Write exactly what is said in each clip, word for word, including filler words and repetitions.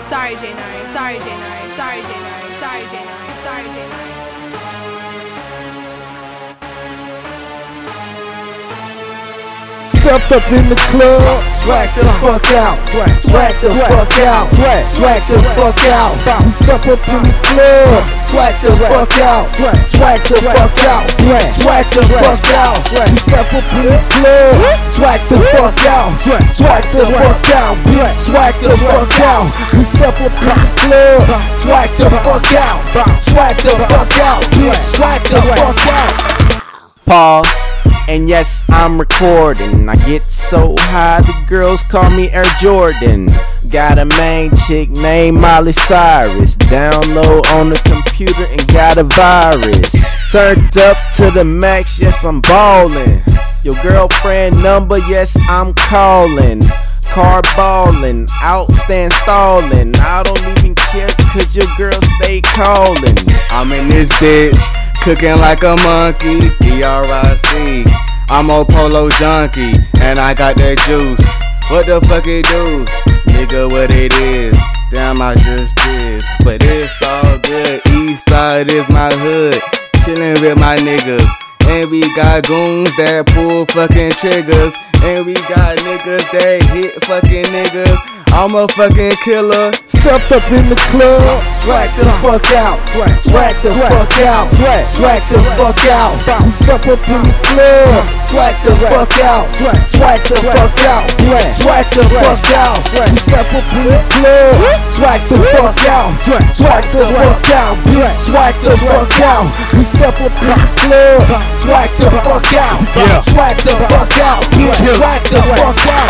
Sorry, J nine. Sorry, J nine. Sorry, J nine. Sorry, J nine. Sorry, J nine. Stepped up in the club, swag the fuck out, swag, swag the fuck out, swag, swag the fuck out. We step up in the club, swag the fuck out, swag, swag the fuck out, swag the fuck out. We step up in the club, swag the fuck out, swag the fuck out, swag the fuck out. We step up in the club, swag the fuck out, swag the fuck out, swag the fuck out. Pause. And yes, I'm recording. I get so high, the girls call me Air Jordan. Got a main chick named Miley Cyrus. Download on the computer and got a virus. Turned up to the max, yes, I'm ballin'. Your girlfriend number, yes, I'm calling. Car ballin', out stand stallin'. I don't even care cause your girl stay callin'. I'm in this bitch, cooking like a monkey, D R I C. I'm a polo junkie, and I got that juice. What the fuck it do? Nigga, what it is? Damn, I just did. But it's all good, east side is my hood. Chillin' with my niggas. And we got goons that pull fucking triggers. And we got niggas that hit fucking niggas. I'm a fucking killer. Stepped up in the club, swag the fuck out, swag, swag the fuck out, swag, swag the fuck out. We step up in the club, swag the fuck out, swag, swag the fuck out, swag the fuck out. We step up in the club, swag the fuck out, swag the fuck out, swag the fuck out. We step up in the club, swag the fuck out, swag the fuck out, swag the fuck out.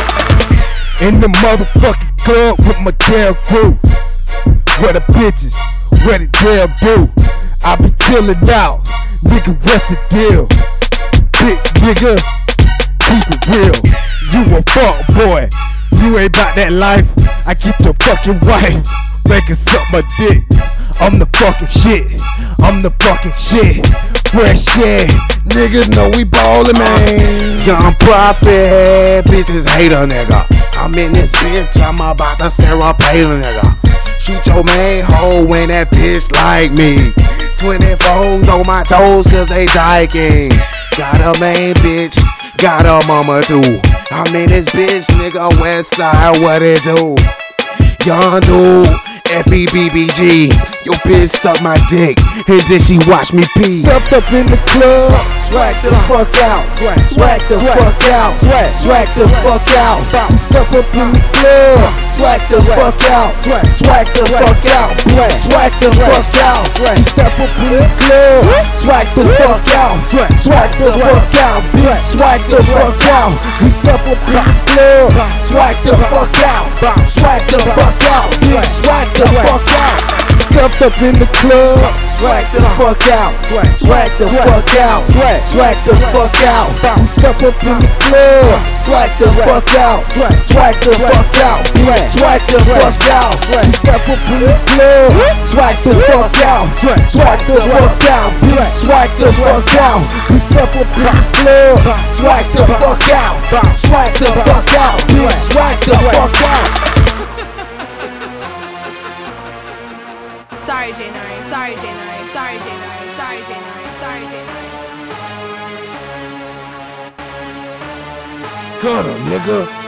In the motherfucking club with my damn crew. Where the bitches, where the damn do. I be chillin' out, nigga, what's the deal? Bitch, nigga, keep it real. You a fuck boy, you ain't bout that life. I get your fucking wife, make her suck my dick. I'm the fucking shit, I'm the fucking shit. Fresh shit, niggas know we ballin', man. Young Prophet, bitches hate a nigga. I'm in this bitch, I'm about to Sarah Palin, nigga. Shoot your main hoe when that bitch like me. twenty-fours on my toes cause they dyking. Got a main bitch, got a mama too. I'm in this bitch, nigga, west side, what it do? Young dude, F E B B G. Yo bitch suck my dick, and then she watch me pee. Stepped up in the club, swag the fuck out, swag, swag the fuck out, swag, swag the fuck out. We step up in the club, swag the fuck out, swag, swag the fuck out, swag the fuck out. We step up in the club, swag the fuck out, swag, swag the fuck out, swag the fuck out. We step up in the club, swag the fuck out, swag the fuck out, swag the fuck out. Stepped up in the club, swag the fuck out, swag, swag the fuck out, swag, swag the fuck out. We step up in the club, swag the fuck out, swag, swag the fuck out, swag the fuck out. We step up in the club, swag the fuck out, swag, swag the fuck out, swag the fuck out. We step up in the club, swag the fuck out, swag the fuck out, swag the fuck out. Sorry, J nine. Sorry, J nine. Sorry, J nine. Sorry, J nine. Sorry, J nine. Got him, nigga.